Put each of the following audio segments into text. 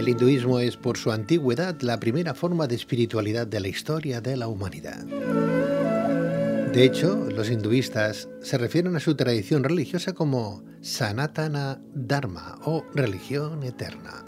El hinduismo es, por su antigüedad, la primera forma de espiritualidad de la historia de la humanidad. De hecho, los hinduistas se refieren a su tradición religiosa como Sanatana Dharma o religión eterna.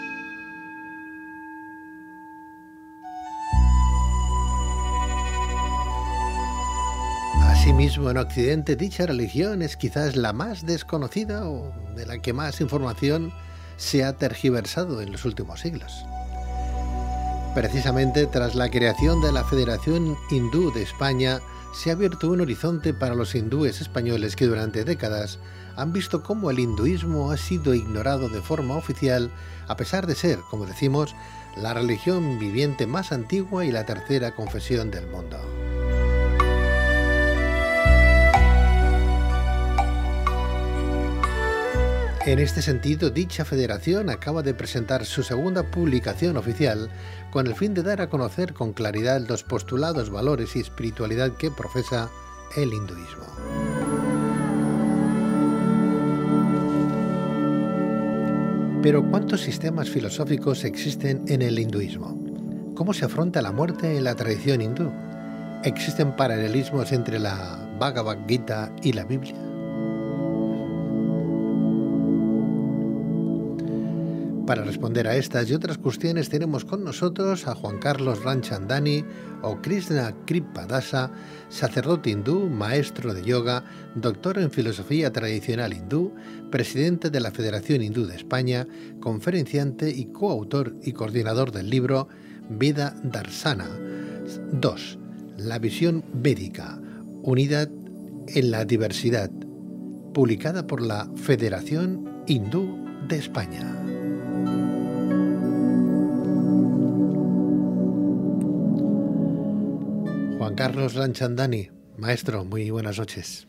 Asimismo, en Occidente, dicha religión es quizás la más desconocida o de la que más información se ha tergiversado en los últimos siglos. Precisamente tras la creación de la Federación Hindú de España, se ha abierto un horizonte para los hindúes españoles que durante décadas han visto cómo el hinduismo ha sido ignorado de forma oficial, a pesar de ser, como decimos, la religión viviente más antigua y la tercera confesión del mundo. En este sentido, dicha federación acaba de presentar su segunda publicación oficial con el fin de dar a conocer con claridad los postulados, valores y espiritualidad que profesa el hinduismo. Pero ¿cuántos sistemas filosóficos existen en el hinduismo? ¿Cómo se afronta la muerte en la tradición hindú? ¿Existen paralelismos entre la Bhagavad Gita y la Biblia? Para responder a estas y otras cuestiones tenemos con nosotros a Juan Carlos Ramchandani o Krishna Kripadasa, sacerdote hindú, maestro de yoga, doctor en filosofía tradicional hindú, presidente de la Federación Hindú de España, conferenciante y coautor y coordinador del libro Veda Darsana 2. La visión védica, unidad en la diversidad, publicada por la Federación Hindú de España. Juan Carlos Ramchandani, maestro, muy buenas noches.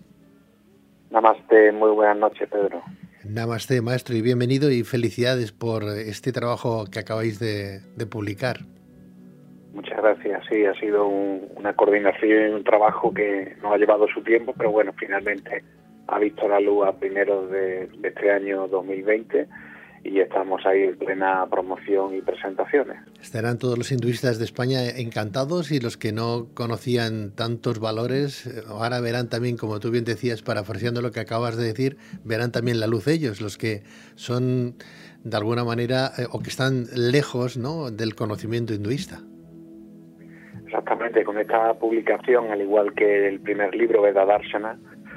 Namaste, muy buenas noches, Pedro. Namaste, maestro, y bienvenido y felicidades por este trabajo que acabáis de publicar. Muchas gracias, sí, ha sido una coordinación y un trabajo que nos ha llevado su tiempo, pero bueno, finalmente ha visto la luz a primeros de este año 2020 y estamos ahí en plena promoción y presentaciones. Estarán todos los hinduistas de España encantados y los que no conocían tantos valores, ahora verán también, como tú bien decías, parafraseando lo que acabas de decir, verán también la luz ellos, los que son de alguna manera o que están lejos, ¿no?, del conocimiento hinduista. Exactamente, con esta publicación, al igual que el primer libro, Veda Darsana,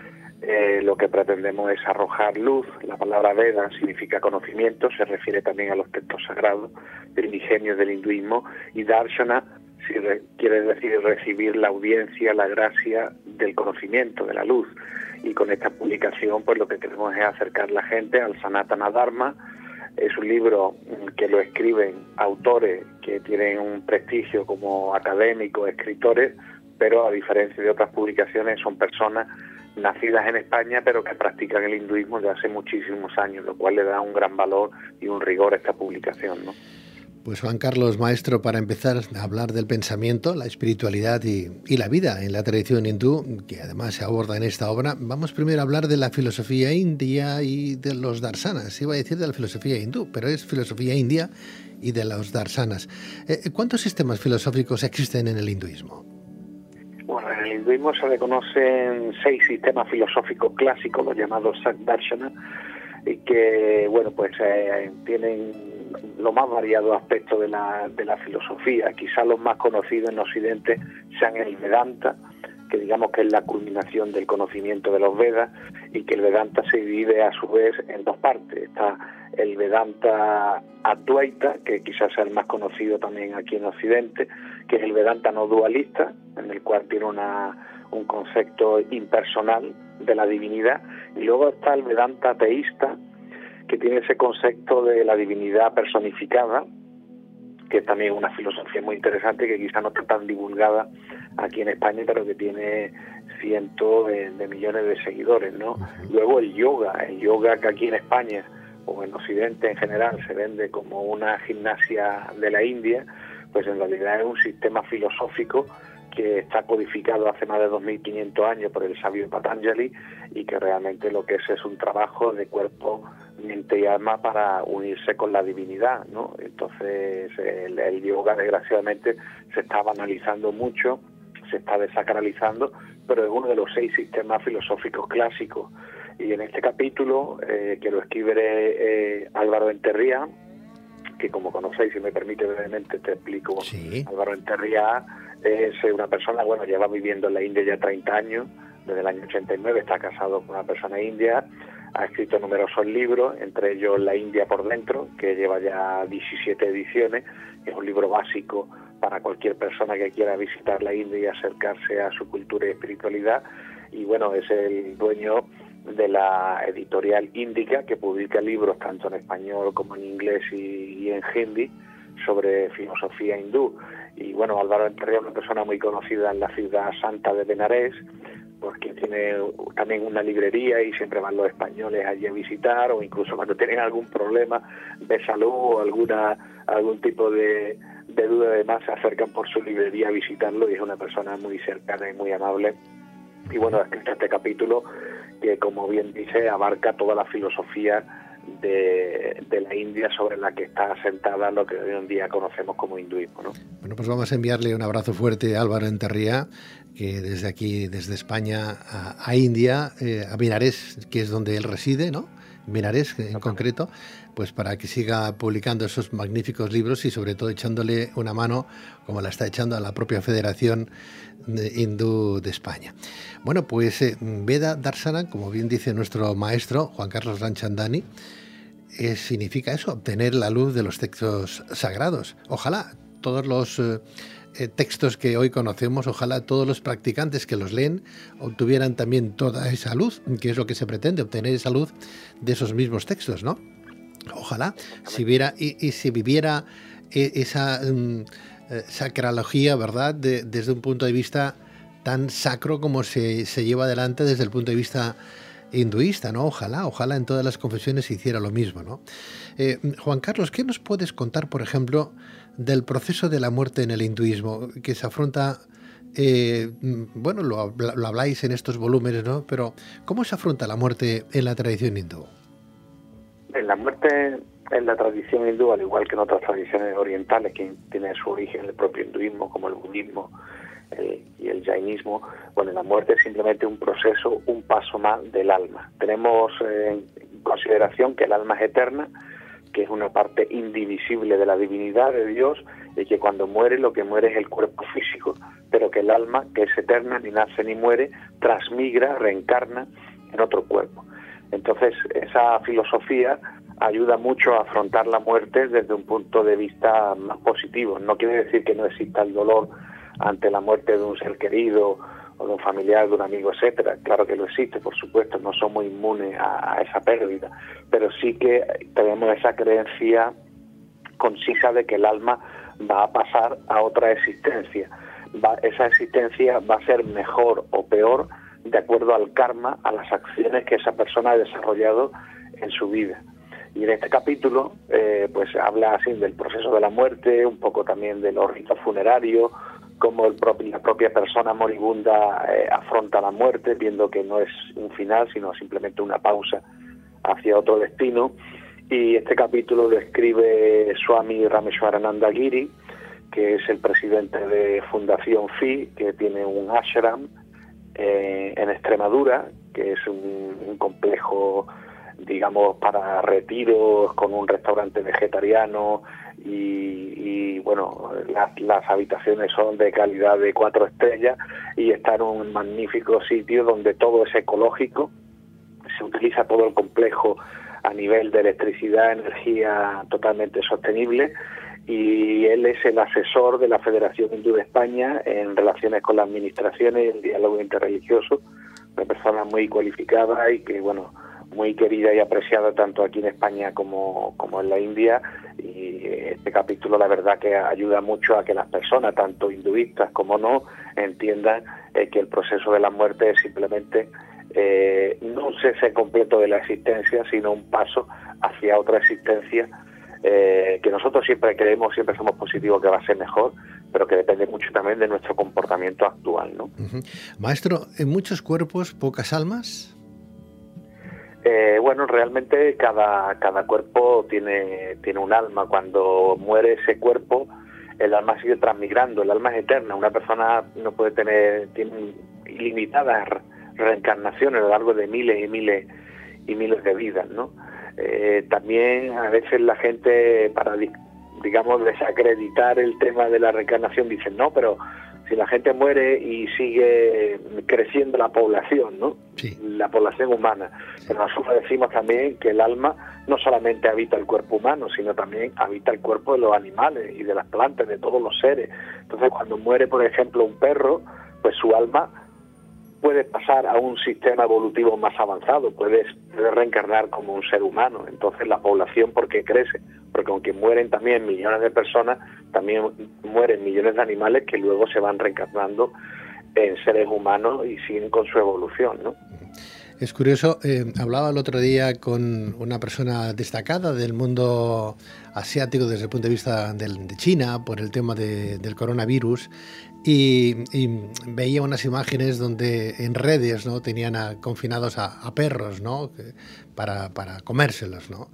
lo que pretendemos es arrojar luz. La palabra Veda significa conocimiento, se refiere también a los textos sagrados primigenios del hinduismo, y Darshana quiere decir recibir la audiencia, la gracia del conocimiento, de la luz. Y con esta publicación pues lo que queremos es acercar la gente al Sanatana Dharma. Es un libro que lo escriben autores que tienen un prestigio como académicos, escritores, pero a diferencia de otras publicaciones son personas nacidas en España, pero que practican el hinduismo desde hace muchísimos años, lo cual le da un gran valor y un rigor a esta publicación, ¿no? Pues Juan Carlos, maestro, para empezar a hablar del pensamiento, la espiritualidad y la vida en la tradición hindú, que además se aborda en esta obra, vamos primero a hablar de la filosofía india y de los darsanas. Iba a decir de la filosofía hindú, pero es filosofía india y de los darsanas. ¿Cuántos sistemas filosóficos existen en el hinduismo? Bueno, en el hinduismo se reconocen 6 sistemas filosóficos clásicos, los llamados Sakdarshana, y que, bueno, pues tienen los más variados aspectos de la filosofía. Quizás los más conocidos en Occidente sean el Vedanta, que digamos que es la culminación del conocimiento de los Vedas, y que el Vedanta se divide a su vez en 2 partes. Está el Vedanta Advaita, que quizás sea el más conocido también aquí en Occidente, que es el Vedanta no dualista, en el cual tiene un concepto impersonal de la divinidad, y luego está el Vedanta teísta, que tiene ese concepto de la divinidad personificada, que es también una filosofía muy interesante, que quizá no está tan divulgada aquí en España, pero que tiene cientos de millones de seguidores, ¿no? Luego el yoga que aquí en España o en Occidente en general se vende como una gimnasia de la India, pues en realidad es un sistema filosófico que está codificado hace más de 2.500 años por el sabio Patanjali, y que realmente lo que es un trabajo de cuerpo, mente y alma para unirse con la divinidad, ¿no? Entonces el yoga, desgraciadamente, se está banalizando mucho, se está desacralizando, pero es uno de los 6 sistemas filosóficos clásicos. Y en este capítulo, que lo escribe Álvaro Enterría, que como conocéis, si me permite brevemente te explico. Sí. Álvaro Enterría es una persona, bueno, lleva viviendo en la India ya 30 años, desde el año 89, está casado con una persona india, ha escrito numerosos libros, entre ellos La India por dentro, que lleva ya 17 ediciones, que es un libro básico para cualquier persona que quiera visitar la India y acercarse a su cultura y espiritualidad. Y bueno, es el dueño de la editorial Índica, que publica libros tanto en español como en inglés y en hindi sobre filosofía hindú. Y bueno, Álvaro Enterría es una persona muy conocida en la ciudad santa de Benarés, porque tiene también una librería y siempre van los españoles allí a visitar, o incluso cuando tienen algún problema de salud o algún tipo de duda, además se acercan por su librería a visitarlo, y es una persona muy cercana y muy amable. Y bueno, ha escrito este capítulo que, como bien dice, abarca toda la filosofía de la India, sobre la que está asentada lo que hoy en día conocemos como hinduismo, ¿no? Bueno, pues vamos a enviarle un abrazo fuerte a Álvaro Enterría, que desde aquí, desde España a India, a Benarés, que es donde él reside, ¿no? Benarés en concreto, pues para que siga publicando esos magníficos libros y sobre todo echándole una mano, como la está echando a la propia Federación Hindú de España. Bueno, pues Veda Darsana, como bien dice nuestro maestro Juan Carlos Ranchandani, significa eso, obtener la luz de los textos sagrados. Ojalá todos los textos que hoy conocemos, ojalá todos los practicantes que los leen obtuvieran también toda esa luz, que es lo que se pretende, obtener esa luz de esos mismos textos, ¿no? Ojalá si viviera esa sacralogía, ¿verdad?, desde un punto de vista tan sacro como se lleva adelante desde el punto de vista hinduista, ¿no? Ojalá en todas las confesiones se hiciera lo mismo, ¿no? Juan Carlos, ¿qué nos puedes contar, por ejemplo, del proceso de la muerte en el hinduismo, que se afronta, bueno, lo habláis en estos volúmenes, ¿no? Pero ¿cómo se afronta la muerte en la tradición hindú? La muerte en la tradición hindú, al igual que en otras tradiciones orientales que tienen su origen en el propio hinduismo, como el budismo y el jainismo, bueno, la muerte es simplemente un proceso, un paso más del alma. Tenemos en consideración que el alma es eterna, que es una parte indivisible de la divinidad de Dios, y que cuando muere, lo que muere es el cuerpo físico, pero que el alma, que es eterna, ni nace ni muere, transmigra, reencarna en otro cuerpo. Entonces, esa filosofía ayuda mucho a afrontar la muerte desde un punto de vista más positivo. No quiere decir que no exista el dolor ante la muerte de un ser querido o de un familiar, de un amigo, etcétera. Claro que lo existe, por supuesto, no somos inmunes a esa pérdida, pero sí que tenemos esa creencia concisa de que el alma va a pasar a otra existencia. Esa existencia va a ser mejor o peor de acuerdo al karma, a las acciones que esa persona ha desarrollado en su vida. Y en este capítulo pues habla así del proceso de la muerte, un poco también de los ritos funerarios, cómo la propia persona moribunda afronta la muerte, viendo que no es un final, sino simplemente una pausa hacia otro destino. Y este capítulo lo escribe Swami Rameshwarananda Giri, que es el presidente de Fundación FI, que tiene un ashram en Extremadura, que es un complejo, digamos, para retiros, con un restaurante vegetariano y bueno, las habitaciones son de calidad de 4 estrellas y está en un magnífico sitio donde todo es ecológico, se utiliza todo el complejo a nivel de electricidad, energía totalmente sostenible, y él es el asesor de la Federación Hindú de España en relaciones con las administraciones y el diálogo interreligioso, una persona muy cualificada y que, bueno, muy querida y apreciada tanto aquí en España como en la India. Y este capítulo, la verdad, que ayuda mucho a que las personas, tanto hinduistas como no, entiendan que el proceso de la muerte es simplemente no un cese completo de la existencia, sino un paso hacia otra existencia que nosotros siempre creemos, siempre somos positivos que va a ser mejor, pero que depende mucho también de nuestro comportamiento actual, ¿no? Maestro, ¿en muchos cuerpos, pocas almas? Bueno, realmente cada cuerpo tiene un alma. Cuando muere ese cuerpo, el alma sigue transmigrando, el alma es eterna. Una persona no puede tiene ilimitadas reencarnaciones a lo largo de miles y miles y miles de vidas, ¿no? También a veces la gente, para digamos desacreditar el tema de la reencarnación, dicen no, pero si la gente muere y sigue creciendo la población, ¿no? Sí. La población humana. Pero nosotros decimos también que el alma no solamente habita el cuerpo humano, sino también habita el cuerpo de los animales y de las plantas, de todos los seres. Entonces, cuando muere, por ejemplo, un perro, pues su alma puede pasar a un sistema evolutivo más avanzado, puede reencarnar como un ser humano. Entonces la población, ¿por qué crece? Porque aunque mueren también millones de personas, también mueren millones de animales que luego se van reencarnando en seres humanos y siguen con su evolución, ¿no? Es curioso, hablaba el otro día con una persona destacada del mundo asiático desde el punto de vista de China por el tema del coronavirus y veía unas imágenes donde en redes, ¿no?, tenían confinados a perros, ¿no?, para comérselos, ¿no?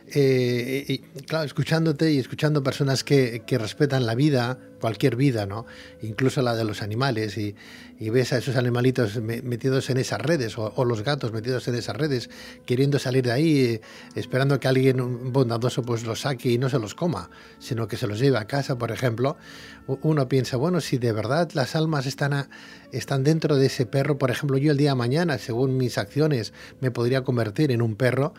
Y claro, escuchándote y escuchando personas que respetan la vida, cualquier vida, ¿no?, incluso la de los animales, y ves a esos animalitos metidos en esas redes, o los gatos metidos en esas redes, queriendo salir de ahí, esperando que alguien bondadoso pues los saque y no se los coma, sino que se los lleve a casa, por ejemplo. Uno piensa, bueno, si de verdad las almas están dentro de ese perro, por ejemplo, yo el día de mañana, según mis acciones, me podría convertir en un perro.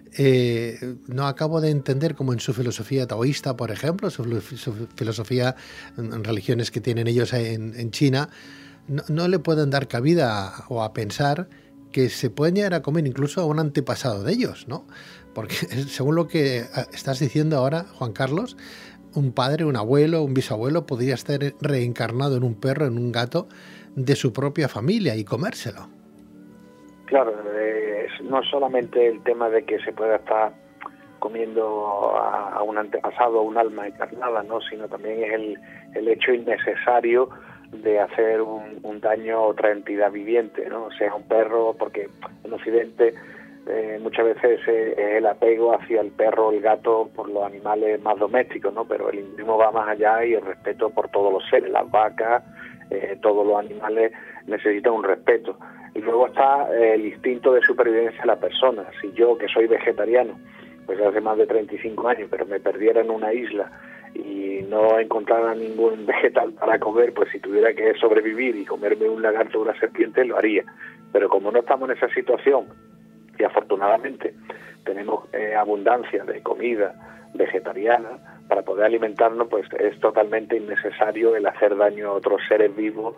No acabo de entender cómo en su filosofía taoísta, por ejemplo, su filosofía en religiones que tienen ellos en China, no le pueden dar cabida o a pensar que se pueden llegar a comer incluso a un antepasado de ellos, ¿no? Porque según lo que estás diciendo ahora, Juan Carlos, un padre, un abuelo, un bisabuelo podría estar reencarnado en un perro, en un gato de su propia familia y comérselo. Claro, no solamente el tema de que se pueda estar comiendo a un antepasado, a un alma encarnada, ¿no?, sino también es el hecho innecesario de hacer un daño a otra entidad viviente, ¿no? Sea un perro, porque en Occidente muchas veces es el apego hacia el perro o el gato por los animales más domésticos, ¿no? Pero el hinduismo va más allá y el respeto por todos los seres, las vacas, todos los animales necesitan un respeto. Y luego está el instinto de supervivencia de la persona. Si yo, que soy vegetariano, pues hace más de 35 años, pero me perdiera en una isla y no encontrara ningún vegetal para comer, pues si tuviera que sobrevivir y comerme un lagarto o una serpiente, lo haría. Pero como no estamos en esa situación, y afortunadamente tenemos abundancia de comida vegetariana para poder alimentarnos, pues es totalmente innecesario el hacer daño a otros seres vivos,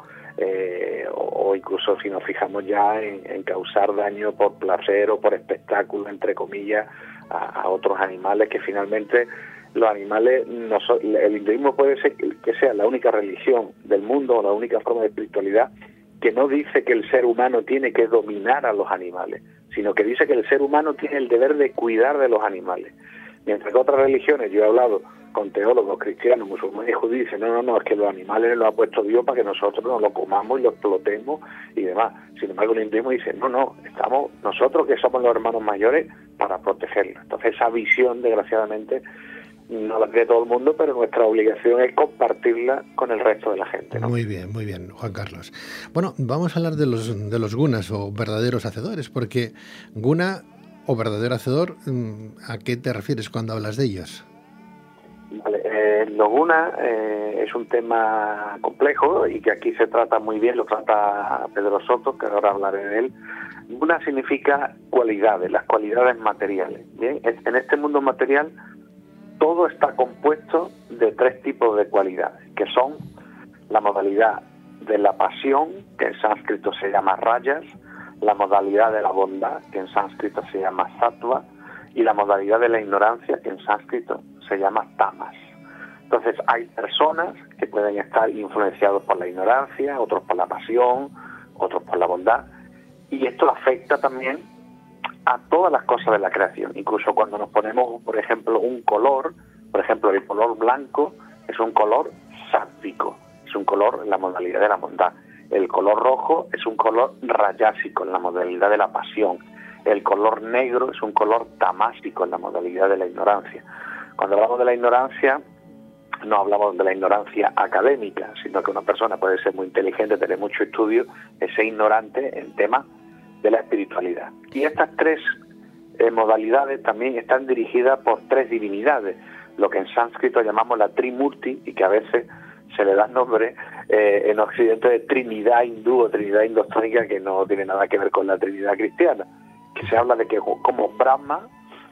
o incluso si nos fijamos ya en causar daño por placer o por espectáculo, entre comillas, a otros animales, que finalmente los animales, el hinduismo puede ser que sea la única religión del mundo o la única forma de espiritualidad que no dice que el ser humano tiene que dominar a los animales, sino que dice que el ser humano tiene el deber de cuidar de los animales. Mientras que otras religiones, yo he hablado con teólogos cristianos, musulmanes y judíos, dicen, no, es que los animales los ha puesto Dios para que nosotros nos lo comamos y lo explotemos y demás. Sin embargo, el hinduismo dice, no, estamos nosotros que somos los hermanos mayores para protegerlos. Entonces esa visión, desgraciadamente, no la tiene todo el mundo, pero nuestra obligación es compartirla con el resto de la gente, ¿no? Muy bien, Juan Carlos. Bueno, vamos a hablar de los gunas o verdaderos hacedores, porque guna o verdadero hacedor, ¿a qué te refieres cuando hablas de ellos? Vale, los gunas es un tema complejo y que aquí se trata muy bien, lo trata Pedro Soto, que ahora hablaré de él. Guna significa cualidades, las cualidades materiales. Bien, en este mundo material todo está compuesto de tres tipos de cualidades, que son la modalidad de la pasión, que en sánscrito se llama rayas, la modalidad de la bondad, que en sánscrito se llama sattva, y la modalidad de la ignorancia, que en sánscrito se llama tamas. Entonces hay personas que pueden estar influenciados por la ignorancia, otros por la pasión, otros por la bondad, y esto afecta también a todas las cosas de la creación. Incluso cuando nos ponemos, por ejemplo, un color, por ejemplo, el color blanco es un color sátvico, es un color en la modalidad de la bondad. El color rojo es un color rayásico, en la modalidad de la pasión. el color negro es un color tamásico en la modalidad de la ignorancia. Cuando hablamos de la ignorancia, no hablamos de la ignorancia académica, sino que una persona puede ser muy inteligente, tener mucho estudio, es ser ignorante en temas de la espiritualidad. Y estas tres modalidades también están dirigidas por tres divinidades, lo que en sánscrito llamamos la Trimurti, y que a veces se le da nombre en Occidente de Trinidad hindú o Trinidad indostánica, que no tiene nada que ver con la Trinidad cristiana, que se habla de que como Brahma,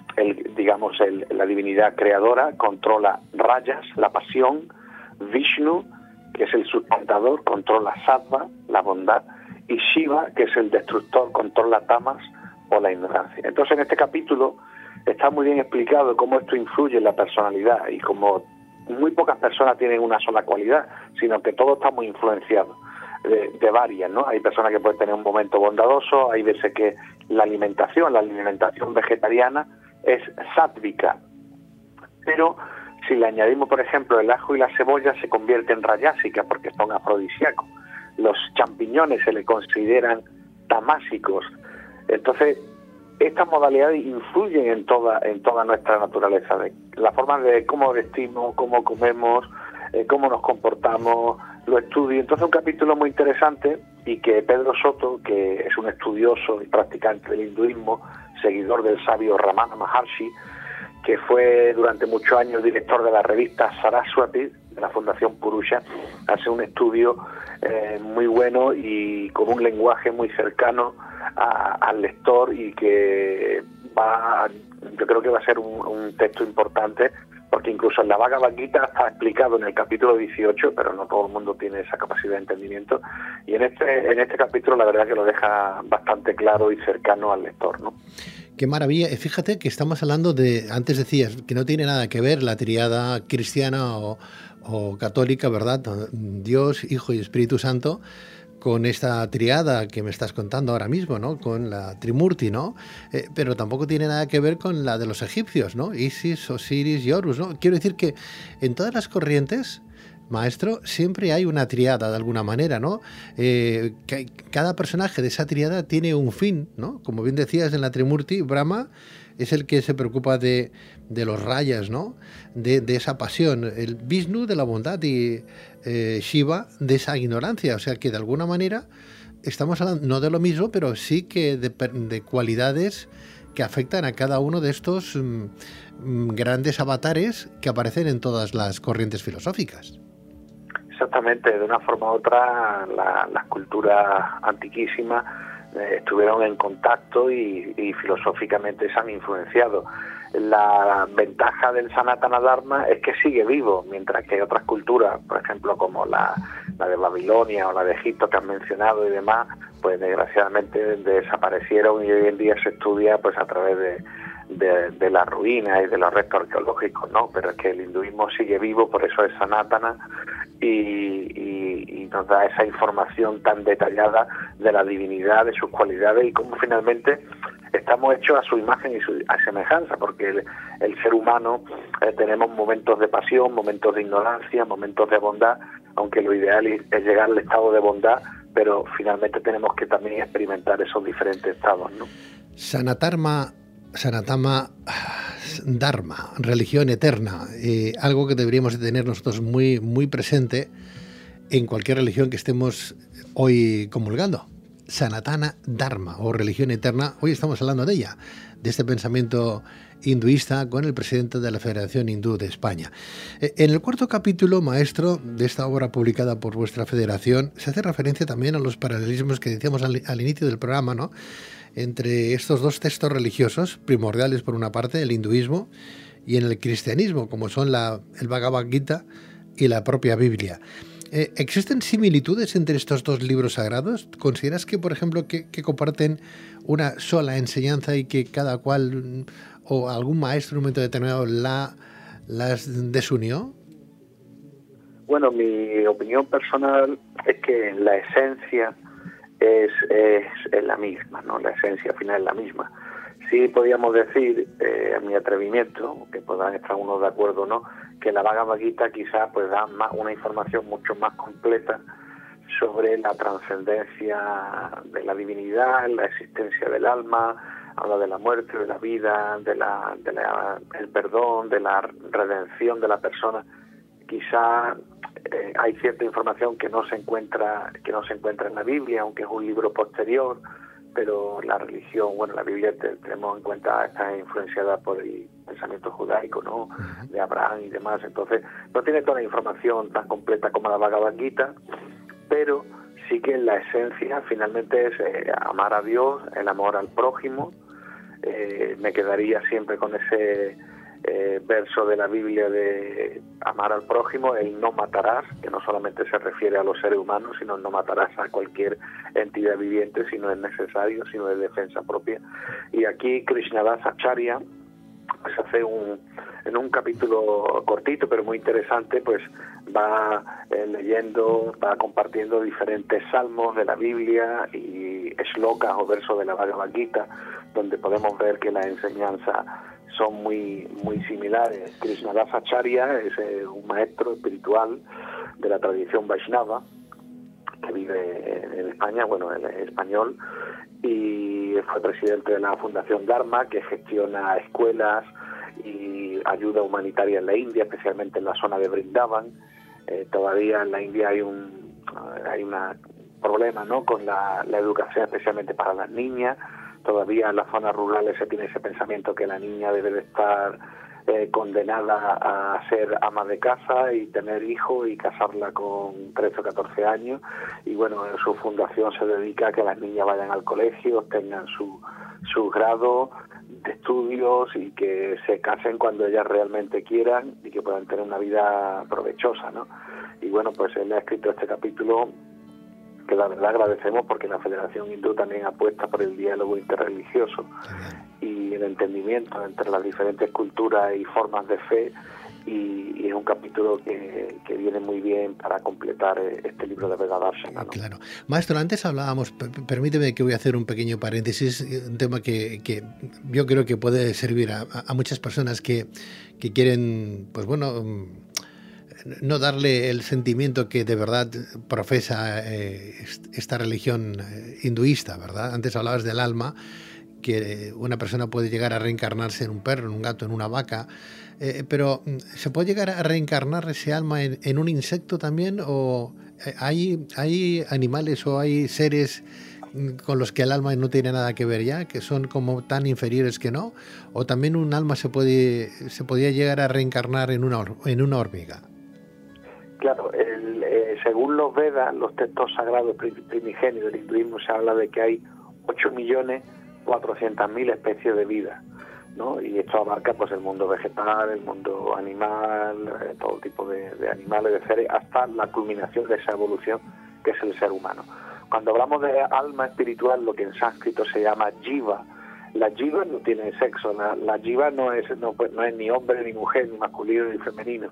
la divinidad creadora, controla rayas, la pasión; Vishnu, que es el sustentador, controla sattva, la bondad; y Shiva, que es el destructor, controla tamas o la ignorancia. Entonces, en este capítulo está muy bien explicado cómo esto influye en la personalidad, y como muy pocas personas tienen una sola cualidad, sino que todo está muy influenciado de varias, ¿no? Hay personas que pueden tener un momento bondadoso, hay veces que la alimentación vegetariana es sátvica, pero si le añadimos, por ejemplo, el ajo y la cebolla, se convierte en rayásica porque son afrodisíacos. Los champiñones se le consideran tamásicos. Entonces, estas modalidades influyen en toda nuestra naturaleza, de la forma de cómo vestimos, cómo comemos, cómo nos comportamos, lo estudio. Entonces, un capítulo muy interesante, y que Pedro Soto, que es un estudioso y practicante del hinduismo, seguidor del sabio Ramana Maharshi, que fue durante muchos años director de la revista Saraswati, de la Fundación Purusha, hace un estudio muy bueno y con un lenguaje muy cercano al lector, y que yo creo que va a ser un texto importante, porque incluso en la Bhagavad Gita está explicado en el capítulo 18, pero no todo el mundo tiene esa capacidad de entendimiento, y en este capítulo la verdad que lo deja bastante claro y cercano al lector, ¿no? Qué maravilla. Fíjate que estamos hablando antes decías que no tiene nada que ver la triada cristiana o católica, ¿verdad? Dios, Hijo y Espíritu Santo, con esta triada que me estás contando ahora mismo, ¿no? Con la Trimurti, ¿no? Pero tampoco tiene nada que ver con la de los egipcios, ¿no? Isis, Osiris y Horus, ¿no? Quiero decir que en todas las corrientes, maestro, siempre hay una triada de alguna manera, ¿no? Cada personaje de esa triada tiene un fin, ¿no? Como bien decías, en la Trimurti, Brahma es el que se preocupa de los rayas, ¿no? De esa pasión. El Vishnu de la bondad y Shiva de esa ignorancia. O sea que de alguna manera estamos hablando no de lo mismo, pero sí que de cualidades que afectan a cada uno de estos grandes avatares que aparecen en todas las corrientes filosóficas. Exactamente, de una forma u otra las culturas antiquísimas estuvieron en contacto y filosóficamente se han influenciado. La ventaja del Sanatana Dharma es que sigue vivo, mientras que otras culturas, por ejemplo como la de Babilonia o la de Egipto que han mencionado y demás, pues desgraciadamente desaparecieron, y hoy en día se estudia pues a través de las ruinas y de los restos arqueológicos, ¿no? Pero es que el hinduismo sigue vivo, por eso es Sanatana, y nos da esa información tan detallada de la divinidad, de sus cualidades, y cómo finalmente estamos hechos a su imagen y a semejanza, porque el ser humano tenemos momentos de pasión, momentos de ignorancia, momentos de bondad, aunque lo ideal es llegar al estado de bondad, pero finalmente tenemos que también experimentar esos diferentes estados, ¿no? Sanatama Dharma, religión eterna, algo que deberíamos de tener nosotros muy, muy presente en cualquier religión que estemos hoy comulgando. Sanatana Dharma o religión eterna, hoy estamos hablando de ella, de este pensamiento hinduista con el presidente de la Federación Hindú de España. En el cuarto capítulo, maestro, de esta obra publicada por vuestra federación, se hace referencia también a los paralelismos que decíamos al inicio del programa, ¿no? Entre estos dos textos religiosos primordiales, por una parte, el hinduismo, y en el cristianismo, como son el Bhagavad Gita y la propia Biblia. ¿Existen similitudes entre estos dos libros sagrados? ¿Consideras que, por ejemplo, que comparten una sola enseñanza y que cada cual o algún maestro en un momento determinado las desunió? Bueno, mi opinión personal es que la esencia es la misma, ¿no? La esencia final es la misma. Sí podríamos decir, a mi atrevimiento, que puedan estar unos de acuerdo o no, que la Bhagavad Gita quizás pues da una información mucho más completa sobre la trascendencia de la divinidad, la existencia del alma, habla de la muerte, de la vida, el perdón, de la redención de la persona. Quizá hay cierta información que no se encuentra en la Biblia, aunque es un libro posterior, pero la religión, bueno, la Biblia tenemos en cuenta, está influenciada por el pensamiento judaico, ¿no? De Abraham y demás. Entonces, no tiene toda la información tan completa como la Bhagavad Gita, pero sí que la esencia finalmente es amar a Dios, el amor al prójimo. Me quedaría siempre con ese verso de la Biblia de amar al prójimo, el no matarás, que no solamente se refiere a los seres humanos, sino no matarás a cualquier entidad viviente si no es necesario, si no es defensa propia. Y aquí Krishnadasa Acharya pues hace en un capítulo cortito pero muy interesante, pues va leyendo, va compartiendo diferentes salmos de la Biblia y shlokas o versos de la Bhagavad Gita, donde podemos ver que las enseñanzas son muy similares. Krishnadasa Acharya es un maestro espiritual de la tradición Vaishnava que vive en España, bueno, él es español, y fue presidente de la Fundación Dharma, que gestiona escuelas y ayuda humanitaria en la India, especialmente en la zona de Vrindavan. Todavía en la India hay un problema, ¿no?, con la educación, especialmente para las niñas. Todavía en las zonas rurales se tiene ese pensamiento que la niña debe de estar condenada a ser ama de casa y tener hijos y casarla con 13 o 14 años. Y bueno, su fundación se dedica a que las niñas vayan al colegio, tengan su grado de estudios y que se casen cuando ellas realmente quieran y que puedan tener una vida provechosa, ¿no? Y bueno, pues él ha escrito este capítulo que la verdad agradecemos, porque la Federación Hindú también apuesta por el diálogo interreligioso y el entendimiento entre las diferentes culturas y formas de fe, y es un capítulo que viene muy bien para completar este libro de Vedadarshana, ¿no? Claro. Maestro, antes hablábamos, permíteme que voy a hacer un pequeño paréntesis, un tema que yo creo que puede servir a muchas personas que quieren, pues bueno, no darle el sentimiento que de verdad profesa esta religión hinduista, ¿verdad? Antes hablabas del alma, que una persona puede llegar a reencarnarse en un perro, en un gato, en una vaca, pero ¿se puede llegar a reencarnar ese alma en un insecto también? ¿O hay animales o hay seres con los que el alma no tiene nada que ver ya, que son como tan inferiores que no? ¿O también un alma se podía llegar a reencarnar en una hormiga? Claro, según los Vedas, los textos sagrados primigenios del hinduismo, se habla de que hay 8.400.000 especies de vida, ¿no? Y esto abarca pues el mundo vegetal, el mundo animal, todo tipo de animales, de seres, hasta la culminación de esa evolución que es el ser humano. Cuando hablamos de alma espiritual, lo que en sánscrito se llama jiva, la jiva no tiene sexo, la jiva no es ni hombre, ni mujer, ni masculino, ni femenino.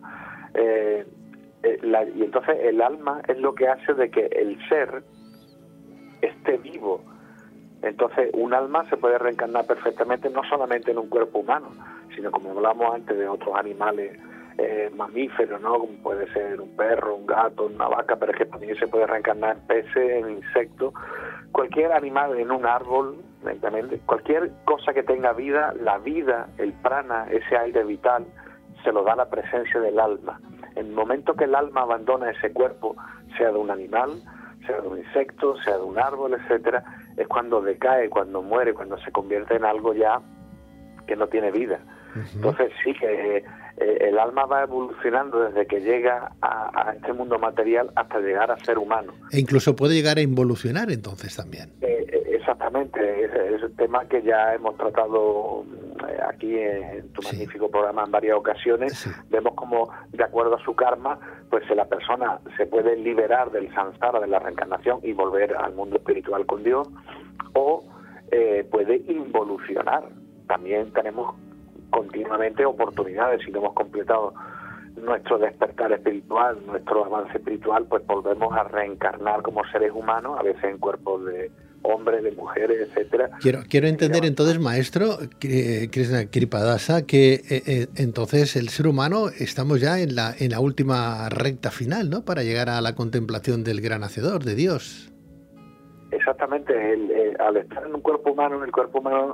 Y entonces el alma es lo que hace de que el ser esté vivo. Entonces un alma se puede reencarnar perfectamente, no solamente en un cuerpo humano, sino, como hablamos antes, de otros animales mamíferos, ¿no? Como puede ser un perro, un gato, una vaca, pero es que también se puede reencarnar en peces, en insectos, cualquier animal, en un árbol, cualquier cosa que tenga vida. La vida, el prana, ese aire vital, se lo da la presencia del alma. En el momento que el alma abandona ese cuerpo, sea de un animal, sea de un insecto, sea de un árbol, etcétera, es cuando decae, cuando muere, cuando se convierte en algo ya que no tiene vida. Entonces sí que el alma va evolucionando desde que llega a este mundo material hasta llegar a ser humano. E incluso puede llegar a involucionar entonces también. Exactamente, es un tema que ya hemos tratado aquí en tu magnífico programa en varias ocasiones. Sí. Vemos como, de acuerdo a su karma, pues la persona se puede liberar del samsara, de la reencarnación, y volver al mundo espiritual con Dios, o puede involucionar. También tenemos continuamente oportunidades. Si no hemos completado nuestro despertar espiritual, nuestro avance espiritual, pues volvemos a reencarnar como seres humanos, a veces en cuerpos de hombres, de mujeres, etcétera. Quiero entender entonces, maestro Krishna Kripadasa, que entonces el ser humano estamos ya en la última recta final, ¿no?, para llegar a la contemplación del gran hacedor, de Dios. Exactamente. Al estar en un cuerpo humano,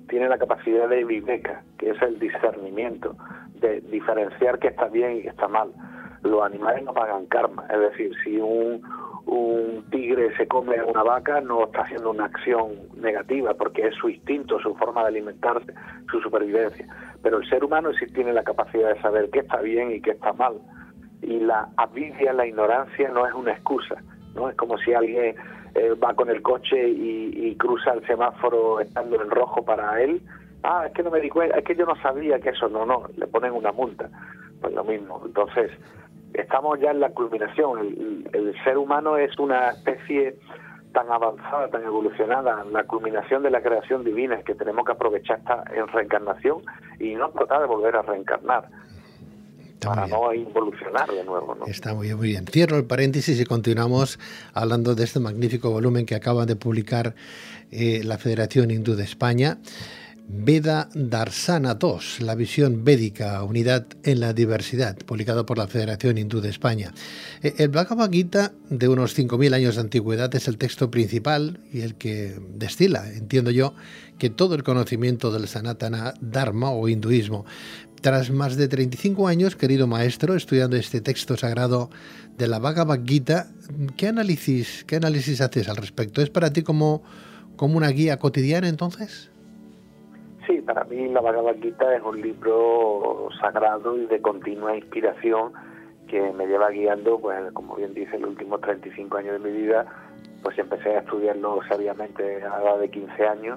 tiene la capacidad de viveka, que es el discernimiento, de diferenciar qué está bien y qué está mal. Los animales no pagan karma, es decir, si un tigre se come a una vaca, no está haciendo una acción negativa, porque es su instinto, su forma de alimentarse, su supervivencia. Pero el ser humano sí tiene la capacidad de saber qué está bien y qué está mal. Y la avidia, la ignorancia, no es una excusa, ¿no? Es como si alguien va con el coche y cruza el semáforo estando en rojo para él. Es que no me di cuenta, es que yo no sabía que eso, no, le ponen una multa. Pues lo mismo. Entonces, estamos ya en la culminación. El ser humano es una especie tan avanzada, tan evolucionada, la culminación de la creación divina, es que tenemos que aprovechar esta reencarnación y no tratar de volver a reencarnar para no involucionar de nuevo, ¿no? Está muy bien, muy bien. Cierro el paréntesis y continuamos hablando de este magnífico volumen que acaba de publicar la Federación Hindú de España, Veda Darsana II, la visión védica, unidad en la diversidad, publicado por la Federación Hindú de España. El Bhagavad Gita, de unos 5.000 años de antigüedad, es el texto principal y el que destila, entiendo yo, que todo el conocimiento del Sanatana Dharma o hinduismo. Tras más de 35 años, querido maestro, estudiando este texto sagrado de la Bhagavad Gita, ¿qué análisis haces al respecto? ¿Es para ti como una guía cotidiana, entonces? Sí, para mí la Bhagavad Gita es un libro sagrado y de continua inspiración que me lleva guiando, pues como bien dice, los últimos 35 años de mi vida. Pues empecé a estudiarlo seriamente a la edad de 15 años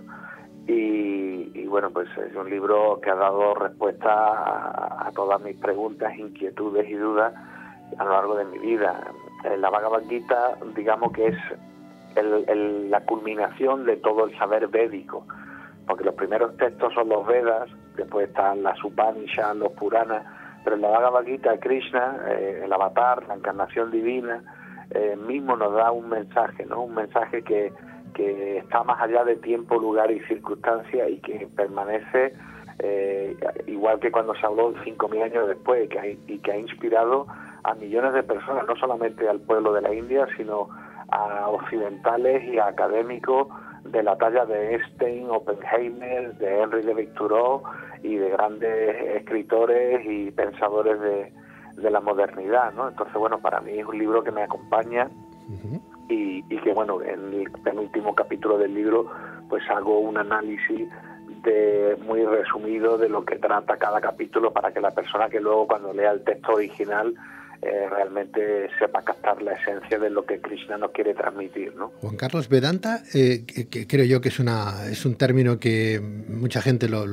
y bueno, pues es un libro que ha dado respuesta a todas mis preguntas, inquietudes y dudas a lo largo de mi vida. La Bhagavad Gita, digamos que es la culminación de todo el saber védico, porque los primeros textos son los Vedas, después están las Upanishads, los Puranas, pero en la Bhagavad Gita Krishna, el avatar, la encarnación divina, mismo nos da un mensaje, ¿no? Un mensaje que está más allá de tiempo, lugar y circunstancia y que permanece igual que cuando se habló 5.000 años después y que ha inspirado a millones de personas, no solamente al pueblo de la India, sino a occidentales y a académicos de la talla de Einstein, Oppenheimer, de Henry David Thoreau y de grandes escritores y pensadores de la modernidad, ¿no? Entonces, bueno, para mí es un libro que me acompaña y que, bueno, en el penúltimo capítulo del libro pues hago un análisis muy resumido de lo que trata cada capítulo para que la persona que luego cuando lea el texto original realmente sepa captar la esencia de lo que Krishna nos quiere transmitir, ¿no? Juan Carlos, Vedanta, que creo yo que es un término que mucha gente lo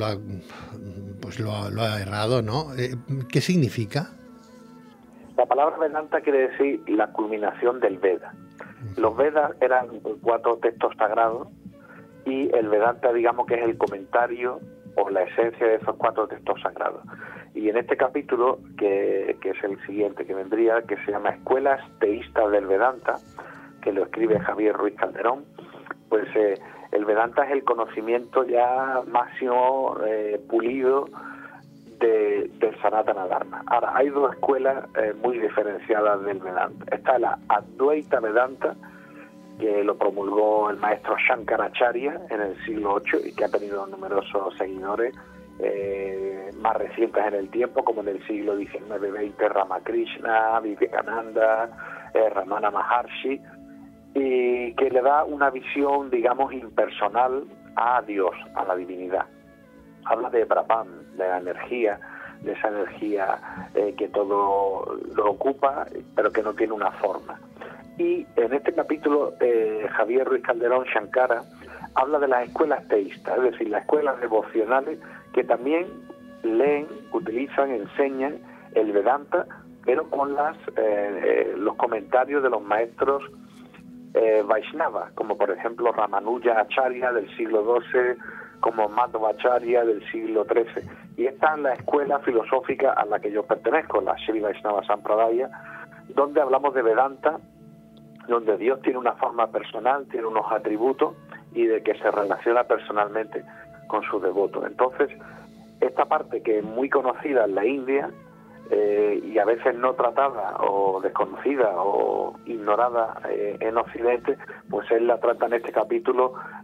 ha errado, ¿no? ¿Qué significa? La palabra Vedanta quiere decir la culminación del Veda. Los Vedas eran 4 textos sagrados y el Vedanta, digamos que es el comentario o la esencia de esos 4 textos sagrados. Y en este capítulo, que es el siguiente que vendría, que se llama Escuelas Teístas del Vedanta, que lo escribe Javier Ruiz Calderón, pues el Vedanta es el conocimiento ya máximo pulido del Sanatana Dharma. Ahora, hay 2 escuelas muy diferenciadas del Vedanta. Está la Advaita Vedanta, que lo promulgó el maestro Shankaracharya en el siglo VIII y que ha tenido numerosos seguidores más recientes en el tiempo, como en el siglo XIX-XX, Ramakrishna, Vivekananda, Ramana Maharshi, y que le da una visión, digamos, impersonal a Dios, a la divinidad. Habla de Brahman, de la energía, de esa energía que todo lo ocupa, pero que no tiene una forma. Y en este capítulo, Javier Ruiz Calderón, Shankara, habla de las escuelas teístas, es decir, las escuelas devocionales que también leen, utilizan, enseñan el Vedanta, pero con los comentarios de los maestros Vaishnava, como por ejemplo Ramanuja Acharya del siglo XII, como Madhvacharya del siglo XIII. Y esta es la escuela filosófica a la que yo pertenezco, la Sri Vaishnava Sampradaya, donde hablamos de Vedanta, donde Dios tiene una forma personal, tiene unos atributos y de que se relaciona personalmente con sus devotos. Entonces, esta parte que es muy conocida en la India y a veces no tratada o desconocida o ignorada en Occidente, pues él la trata en este capítulo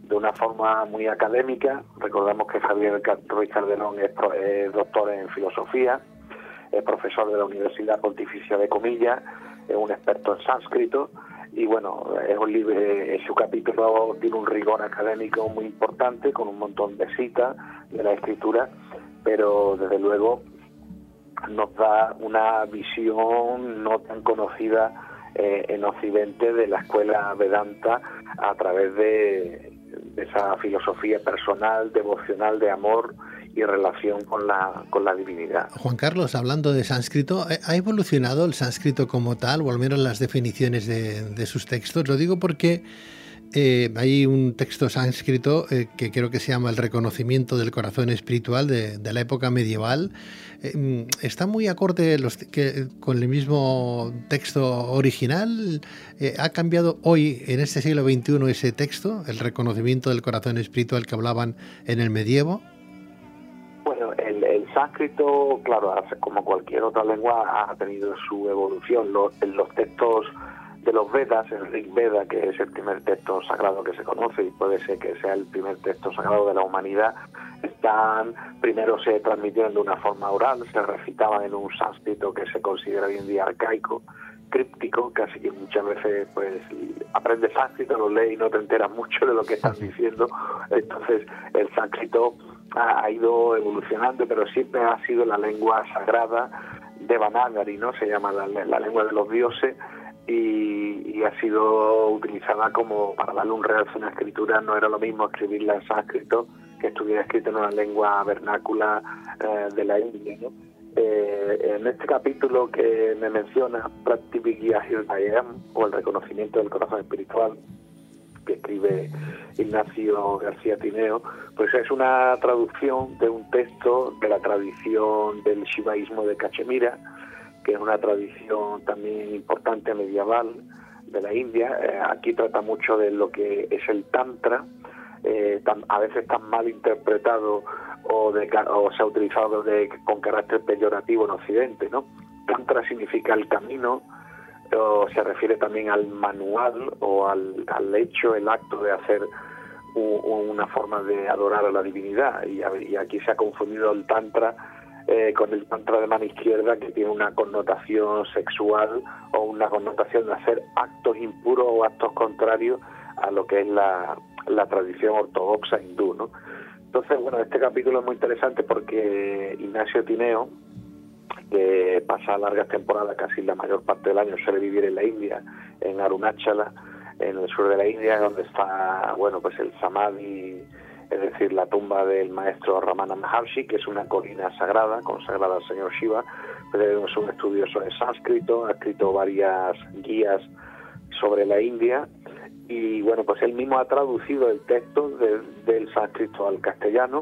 de una forma muy académica. Recordamos que Javier Ruiz Calderón es doctor en filosofía, es profesor de la Universidad Pontificia de Comillas, es un experto en sánscrito, y bueno, es un libro, su capítulo tiene un rigor académico muy importante, con un montón de citas de la escritura, pero desde luego nos da una visión no tan conocida en Occidente de la escuela Vedanta a través de esa filosofía personal, devocional, de amor y relación con la divinidad. Juan Carlos, hablando de sánscrito, ¿ha evolucionado el sánscrito como tal, o al menos las definiciones de sus textos? Lo digo porque hay un texto sánscrito que creo que se llama El reconocimiento del corazón espiritual de la época medieval. ¿Está muy acorde con el mismo texto original? ¿Ha cambiado hoy, en este siglo XXI, ese texto, El reconocimiento del corazón espiritual, que hablaban en el medievo? Bueno, el sánscrito, claro, como cualquier otra lengua, ha tenido su evolución. Los textos de los Vedas, el Rig Veda, que es el primer texto sagrado que se conoce y puede ser que sea el primer texto sagrado de la humanidad, primero se transmitieron de una forma oral, se recitaban en un sánscrito que se considera hoy en día arcaico, críptico, casi que muchas veces pues aprendes sánscrito, lo lees y no te enteras mucho de lo que están diciendo. Entonces el sánscrito ha ido evolucionando, pero siempre ha sido la lengua sagrada de Devanagari, ¿no? Se llama la lengua de los dioses, y ha sido utilizada como para darle un realce a una escritura. No era lo mismo escribirla en sánscrito que estuviera escrito en una lengua vernácula de la India, ¿no? En este capítulo que me menciona, Pratibhigya Hridayam, o el reconocimiento del corazón espiritual, que escribe Ignacio García Tineo, pues es una traducción de un texto de la tradición del shivaísmo de Cachemira, que es una tradición también importante medieval de la India. Aquí trata mucho de lo que es el Tantra, a veces tan mal interpretado o se ha utilizado con carácter peyorativo en Occidente, ¿no? Tantra significa el camino, o se refiere también al manual o al hecho, el acto de hacer una forma de adorar a la divinidad, y aquí se ha confundido el Tantra con el Tantra de mano izquierda, que tiene una connotación sexual o una connotación de hacer actos impuros o actos contrarios a lo que es la tradición ortodoxa hindú, ¿no? Entonces, bueno, este capítulo es muy interesante porque Ignacio Tineo, que pasa largas temporadas, casi la mayor parte del año, suele vivir en la India, en Arunachala, en el sur de la India, donde está, bueno, pues el Samadhi, es decir, la tumba del maestro Ramana Maharshi, que es una colina sagrada, consagrada al señor Shiva. Pero es un estudioso de sánscrito, ha escrito varias guías sobre la India, y bueno, pues él mismo ha traducido el texto del sánscrito al castellano,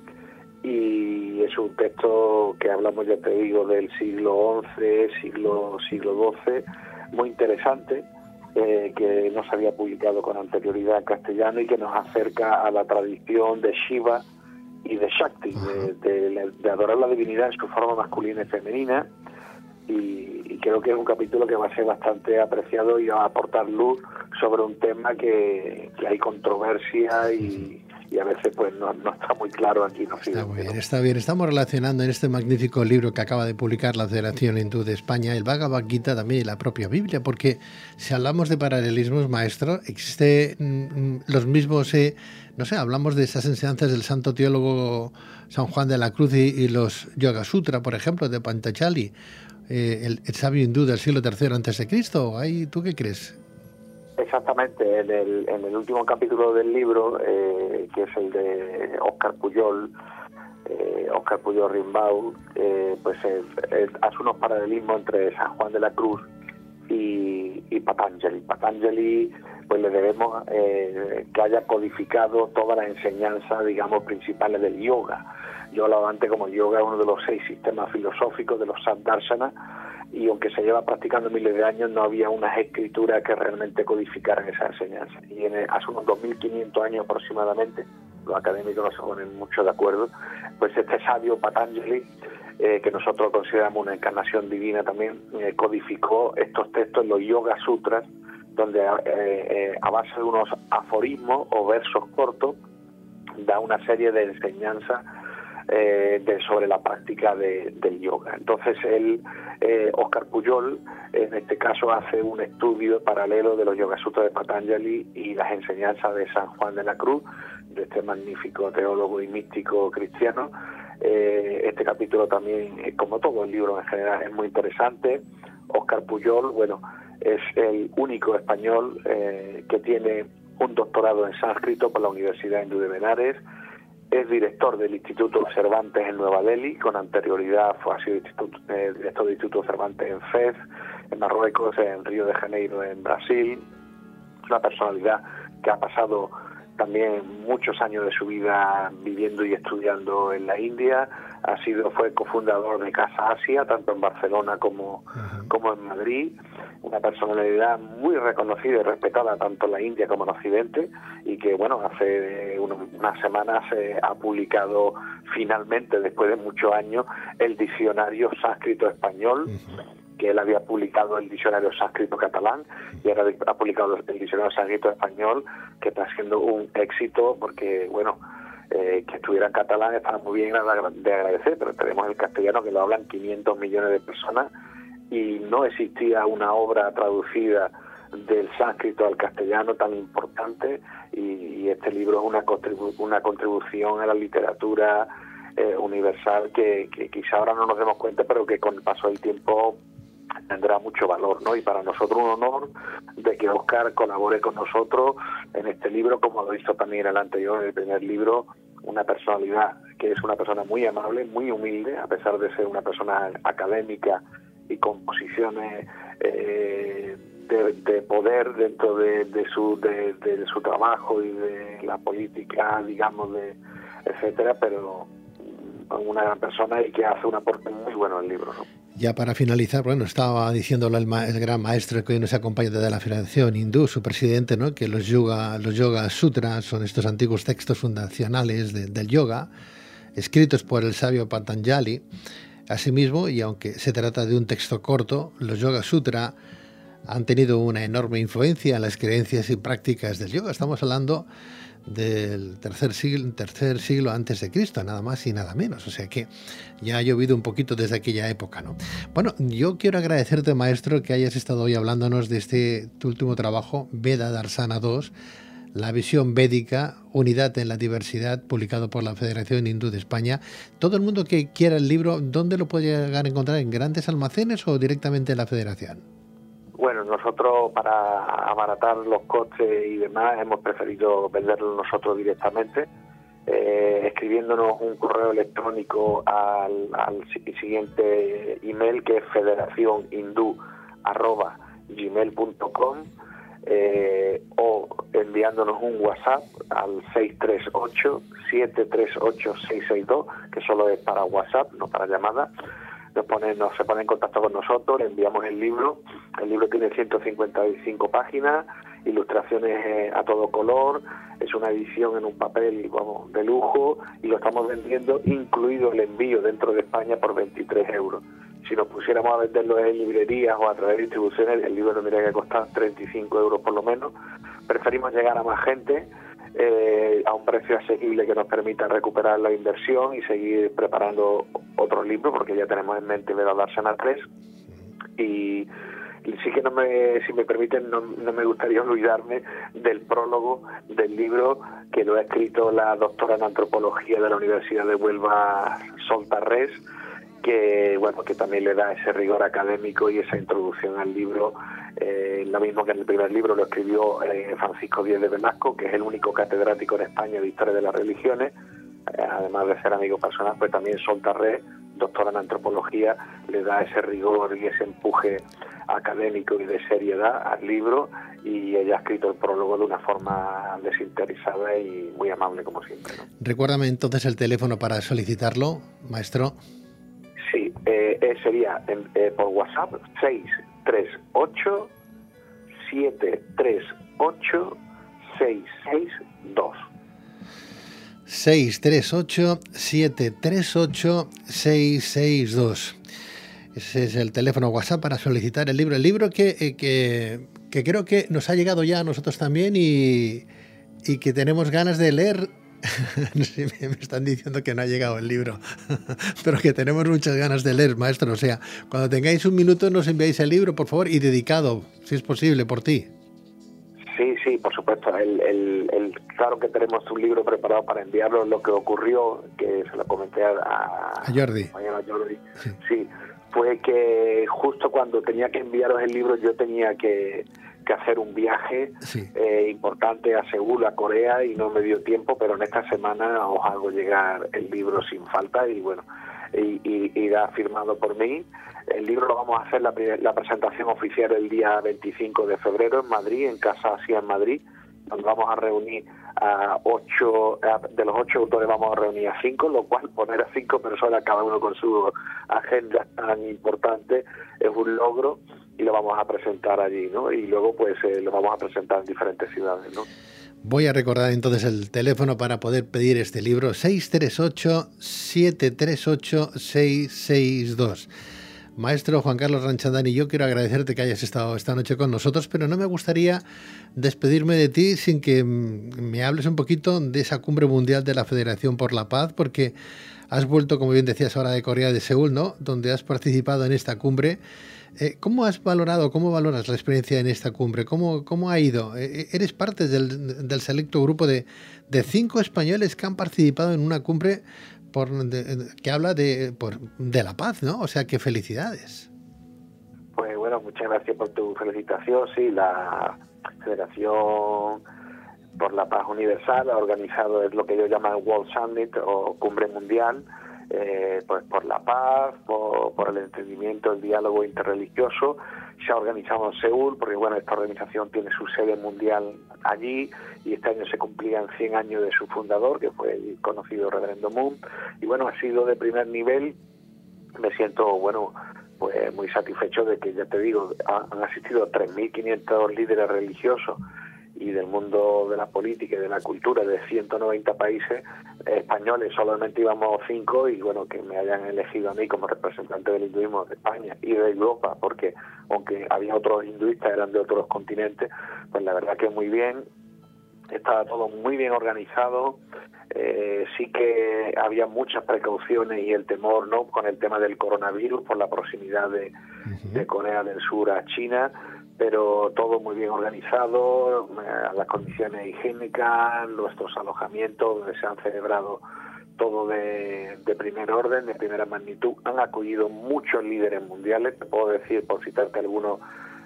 y es un texto que hablamos, ya te digo, del siglo XI, siglo XII, muy interesante, que no se había publicado con anterioridad en castellano, y que nos acerca a la tradición de Shiva y de Shakti, de adorar la divinidad en su forma masculina y femenina. Y creo que es un capítulo que va a ser bastante apreciado y va a aportar luz sobre un tema que hay controversia y a veces pues no está muy claro aquí en Occidente. Está muy bien, está bien. Estamos relacionando en este magnífico libro que acaba de publicar la Federación Hindú de España, el Bhagavad Gita también, y la propia Biblia, porque si hablamos de paralelismos, maestro, existe los mismos, no sé, hablamos de esas enseñanzas del santo teólogo San Juan de la Cruz y los Yoga Sutra, por ejemplo, de Patanjali, el sabio hindú del siglo III a.C. ¿Tú qué crees? Exactamente, en el último capítulo del libro, que es el de Óscar Pujol Rimbaud, pues hace unos paralelismos entre San Juan de la Cruz y Patanjali. Patanjali, pues le debemos que haya codificado todas las enseñanzas, digamos, principales del yoga. Yo hablaba antes como yoga es uno de los 6 sistemas filosóficos de los Saddarshana, y aunque se lleva practicando miles de años, no había unas escrituras que realmente codificaran esa enseñanza. Y hace unos 2500 años aproximadamente, los académicos no se ponen mucho de acuerdo, pues este sabio Patanjali, que nosotros consideramos una encarnación divina también, codificó estos textos en los Yoga Sutras, donde a base de unos aforismos o versos cortos da una serie de enseñanzas sobre la práctica del yoga. Entonces Óscar Pujol, en este caso, hace un estudio paralelo de los Yoga Sutras de Patanjali y las enseñanzas de San Juan de la Cruz, de este magnífico teólogo y místico cristiano. Este capítulo también, como todo el libro en general, es muy interesante. Óscar Pujol, bueno, es el único español que tiene un doctorado en sánscrito por la Universidad Hindú de Benares. Es director del Instituto Cervantes en Nueva Delhi, con anterioridad ha sido director del Instituto Cervantes en Fez, en Marruecos, en Río de Janeiro, en Brasil. Una personalidad que ha pasado también muchos años de su vida viviendo y estudiando en la India. Fue cofundador de Casa Asia, tanto en Barcelona como en Madrid. Una personalidad muy reconocida y respetada tanto en la India como en Occidente, y que, bueno, hace unas semanas ha publicado finalmente, después de muchos años, el diccionario sánscrito español, que él había publicado el diccionario sánscrito catalán, y ahora ha publicado el diccionario sánscrito español, que está siendo un éxito, porque, bueno, que estuviera en catalán está muy bien de agradecer, pero tenemos el castellano, que lo hablan 500 millones de personas, y no existía una obra traducida del sánscrito al castellano tan importante, y este libro es una contribución a la literatura universal que quizá ahora no nos demos cuenta, pero que con el paso del tiempo tendrá mucho valor, ¿no? Y para nosotros un honor de que Óscar colabore con nosotros en este libro, como lo hizo también en el anterior, en el primer libro. Una personalidad que es una persona muy amable, muy humilde, a pesar de ser una persona académica y con posiciones de poder dentro de su trabajo y de la política, digamos, etcétera, pero una gran persona y que hace un aporte muy bueno al libro, ¿no? Ya para finalizar, bueno, estaba diciéndolo el gran maestro que hoy nos acompaña desde la Federación Hindú, su presidente, ¿no?, que los Yoga Sutras son estos antiguos textos fundacionales del yoga, escritos por el sabio Patanjali. Asimismo, y aunque se trata de un texto corto, los Yoga Sutra han tenido una enorme influencia en las creencias y prácticas del yoga. Estamos hablando del tercer siglo antes de Cristo, nada más y nada menos. O sea que ya ha llovido un poquito desde aquella época, ¿no? Bueno, yo quiero agradecerte, maestro, que hayas estado hoy hablándonos de tu último trabajo, Veda Darsana II, la visión védica, unidad en la diversidad, publicado por la Federación Hindú de España. Todo el mundo que quiera el libro, ¿dónde lo puede llegar a encontrar? ¿En grandes almacenes o directamente en la Federación? Bueno, nosotros, para abaratar los costes y demás, hemos preferido venderlo nosotros directamente, escribiéndonos un correo electrónico al siguiente email, que es federacionhindú@gmail.com, o enviándonos un WhatsApp al 638-738-662, que solo es para WhatsApp, no para llamadas. Se pone en contacto con nosotros, le enviamos el libro. El libro tiene 155 páginas, ilustraciones a todo color, es una edición en un papel, vamos, de lujo, y lo estamos vendiendo, incluido el envío dentro de España, por 23 euros. Si nos pusiéramos a venderlo en librerías o a través de distribuciones, el libro tendría que costar 35 euros por lo menos. Preferimos llegar a más gente, a un precio asequible que nos permita recuperar la inversión y seguir preparando otros libros, porque ya tenemos en mente Veda Darsana 3. Y sí que si me permiten, no me gustaría olvidarme del prólogo del libro, que lo ha escrito la doctora en antropología de la Universidad de Huelva, Sol Tarrés, que también le da ese rigor académico y esa introducción al libro. Lo mismo que en el primer libro lo escribió Francisco Díez de Velasco, que es el único catedrático en España de Historia de las Religiones. Además de ser amigo personal, pues también Sol Tarrés, doctora en antropología, le da ese rigor y ese empuje académico y de seriedad al libro, y ella ha escrito el prólogo de una forma desinteresada y muy amable, como siempre, ¿no? Recuérdame entonces el teléfono para solicitarlo, maestro. Sí, sería por WhatsApp 638-738-662. 638-738-662. Ese es el teléfono WhatsApp para solicitar el libro. El libro que creo que nos ha llegado ya a nosotros también y que tenemos ganas de leer. No sé, me están diciendo que no ha llegado el libro, pero que tenemos muchas ganas de leer, maestro. O sea, cuando tengáis un minuto nos enviáis el libro, por favor, y dedicado, si es posible, por ti. Sí, por supuesto. Claro que tenemos un libro preparado para enviarlo. Lo que ocurrió, que se lo comenté a Jordi. A Jordi, sí, fue que justo cuando tenía que enviaros el libro yo tenía que hacer un viaje importante a Seúl, a Corea, y no me dio tiempo, pero en esta semana os hago llegar el libro sin falta y bueno, y irá firmado por mí. El libro lo vamos a hacer la presentación oficial el día 25 de febrero en Madrid, en Casa Asia en Madrid, donde vamos a reunir a 8, de los 8 autores vamos a reunir a 5, lo cual poner a 5 personas, cada uno con su agenda tan importante, es un logro, y lo vamos a presentar allí, ¿no? Y luego pues lo vamos a presentar en diferentes ciudades, ¿no? Voy a recordar entonces el teléfono para poder pedir este libro: 638-738-662. Maestro Juan Carlos Ranchandani, yo quiero agradecerte que hayas estado esta noche con nosotros, pero no me gustaría despedirme de ti sin que me hables un poquito de esa cumbre mundial de la Federación por la Paz, porque has vuelto, como bien decías ahora, de Corea de Seúl, ¿no?, donde has participado en esta cumbre. ¿Cómo has valorado, cómo valoras la experiencia en esta cumbre? ¿Cómo ha ido? Eres parte del selecto grupo de 5 españoles que han participado en una cumbre que habla de la paz, ¿no? O sea, que felicidades. Pues bueno, muchas gracias por tu felicitación. Sí, la Federación por la Paz Universal ha organizado, es lo que ellos llaman World Summit o Cumbre Mundial, pues por la paz, por el entendimiento, el diálogo interreligioso. Se ha organizado en Seúl, porque bueno, esta organización tiene su sede mundial allí, y este año se cumplían 100 años de su fundador, que fue el conocido Reverendo Moon, y bueno, ha sido de primer nivel. Me siento, bueno, pues muy satisfecho de que, ya te digo, han asistido 3.500 líderes religiosos y del mundo de la política y de la cultura de 190 países. Españoles solamente íbamos 5, y bueno, que me hayan elegido a mí como representante del hinduismo de España y de Europa, porque aunque había otros hinduistas, eran de otros continentes, pues la verdad que muy bien. Estaba todo muy bien organizado. Sí que había muchas precauciones y el temor, ¿no?, con el tema del coronavirus por la proximidad de Corea del Sur a China, pero todo muy bien organizado, las condiciones higiénicas, nuestros alojamientos donde se han celebrado todo de primer orden, de primera magnitud. Han acudido muchos líderes mundiales, te puedo decir, por citarte algunos,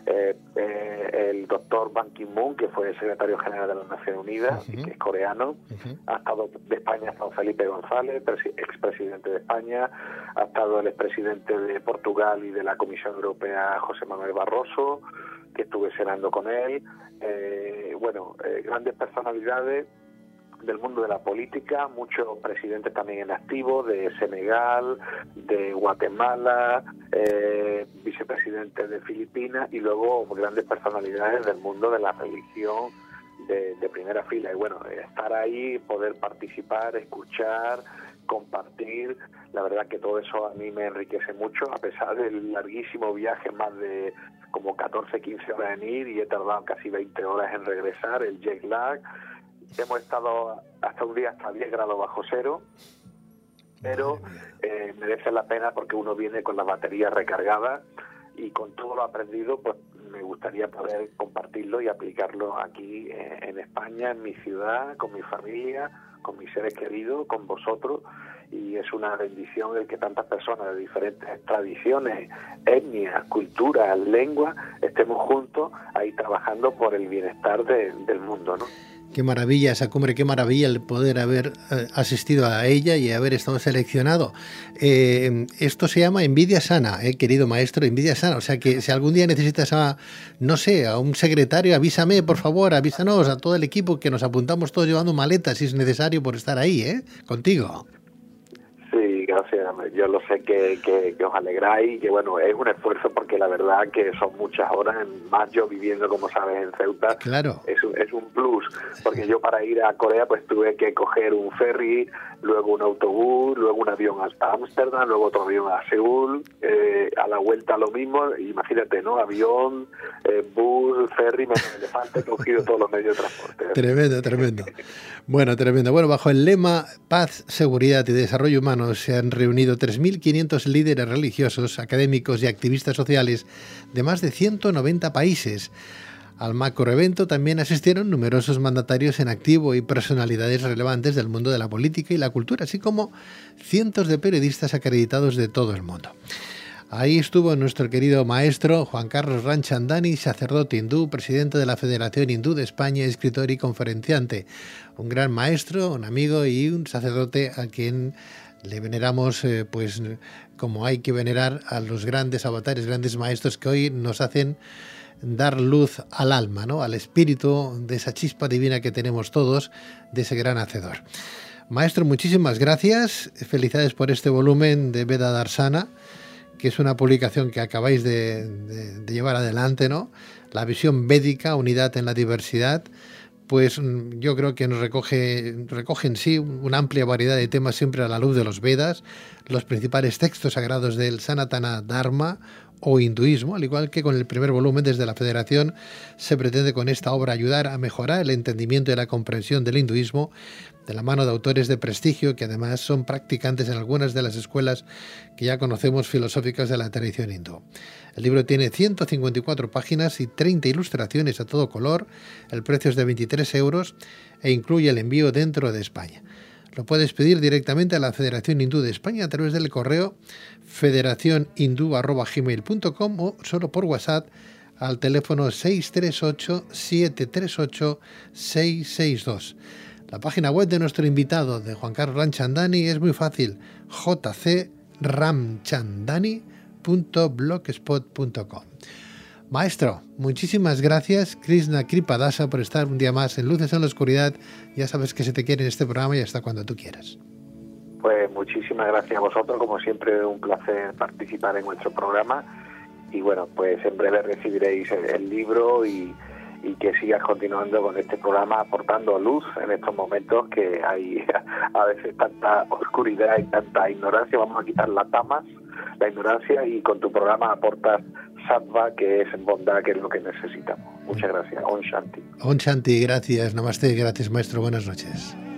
el doctor Ban Ki-moon, que fue el secretario general de las Naciones Unidas, que es coreano. Ha estado de España, ha estado Felipe González, expresidente de España. Ha estado el expresidente de Portugal y de la Comisión Europea, José Manuel Barroso, que estuve cenando con él. Grandes personalidades del mundo de la política, muchos presidentes también en activo, de Senegal, de Guatemala, vicepresidentes de Filipinas, y luego grandes personalidades del mundo de la religión de primera fila. Y bueno, estar ahí, poder participar, escuchar, compartir, la verdad que todo eso a mí me enriquece mucho, a pesar del larguísimo viaje, más de como 14-15 horas en ir, y he tardado casi 20 horas en regresar, el jet lag. Hemos estado hasta un día hasta 10 grados bajo cero, pero merece la pena porque uno viene con las baterías recargadas, y con todo lo aprendido, pues me gustaría poder compartirlo y aplicarlo aquí en España, en mi ciudad, con mi familia, con mis seres queridos, con vosotros. Y es una bendición el que tantas personas de diferentes tradiciones, etnias, culturas, lenguas, estemos juntos ahí trabajando por el bienestar del mundo, ¿no? Qué maravilla esa cumbre, qué maravilla el poder haber asistido a ella y haber estado seleccionado. Esto se llama envidia sana, querido maestro, envidia sana. O sea que si algún día necesitas a un secretario, avísame, por favor, avísanos a todo el equipo, que nos apuntamos todos llevando maletas si es necesario por estar ahí, contigo. Sí, gracias. Yo lo sé que os alegráis y que bueno, es un esfuerzo porque la verdad que son muchas horas, más yo viviendo, como sabes, en Ceuta. Claro. Es un plus, porque yo para ir a Corea pues tuve que coger un ferry, luego un autobús, luego un avión hasta Ámsterdam, luego otro avión a Seúl, a la vuelta lo mismo, imagínate, ¿no? Avión, bus, ferry, menos elefante, he cogido todos los medios de transporte. Tremendo. Bueno, tremendo. Bueno, bajo el lema Paz, Seguridad y Desarrollo Humano se han reunido 3.500 líderes religiosos, académicos y activistas sociales de más de 190 países. Al macroevento también asistieron numerosos mandatarios en activo y personalidades relevantes del mundo de la política y la cultura, así como cientos de periodistas acreditados de todo el mundo. Ahí estuvo nuestro querido maestro Juan Carlos Ranchandani, sacerdote hindú, presidente de la Federación Hindú de España, escritor y conferenciante. Un gran maestro, un amigo y un sacerdote a quien le veneramos, pues como hay que venerar a los grandes avatares, grandes maestros que hoy nos hacen dar luz al alma, ¿no? Al espíritu de esa chispa divina que tenemos todos, de ese gran hacedor. Maestro, muchísimas gracias. Felicidades por este volumen de Veda Darsana, que es una publicación que acabáis de llevar adelante, ¿no? La visión védica, unidad en la diversidad, pues yo creo que nos recoge en sí una amplia variedad de temas siempre a la luz de los Vedas, los principales textos sagrados del Sanatana Dharma o hinduismo, al igual que con el primer volumen desde la Federación se pretende con esta obra ayudar a mejorar el entendimiento y la comprensión del hinduismo de la mano de autores de prestigio que además son practicantes en algunas de las escuelas que ya conocemos filosóficas de la tradición hindú. El libro tiene 154 páginas y 30 ilustraciones a todo color, el precio es de 23 euros e incluye el envío dentro de España. Lo puedes pedir directamente a la Federación Hindú de España a través del correo federacionhindú@gmail.com o solo por WhatsApp al teléfono 638-738-662. La página web de nuestro invitado, de Juan Carlos Ranchandani, es muy fácil, jcramchandani.blogspot.com. Maestro, muchísimas gracias, Krishna Kripadasa, por estar un día más en Luces en la Oscuridad. Ya sabes que se te quiere en este programa y hasta cuando tú quieras. Pues muchísimas gracias a vosotros, como siempre un placer participar en vuestro programa y bueno, pues en breve recibiréis el libro y que sigas continuando con este programa aportando luz en estos momentos que hay a veces tanta oscuridad y tanta ignorancia. Vamos a quitar las tamas, la ignorancia, y con tu programa aportas sattva, que es bondad, que es lo que necesitamos. Muchas gracias. Om Shanti. Om Shanti, gracias. Namaste, gracias maestro. Buenas noches.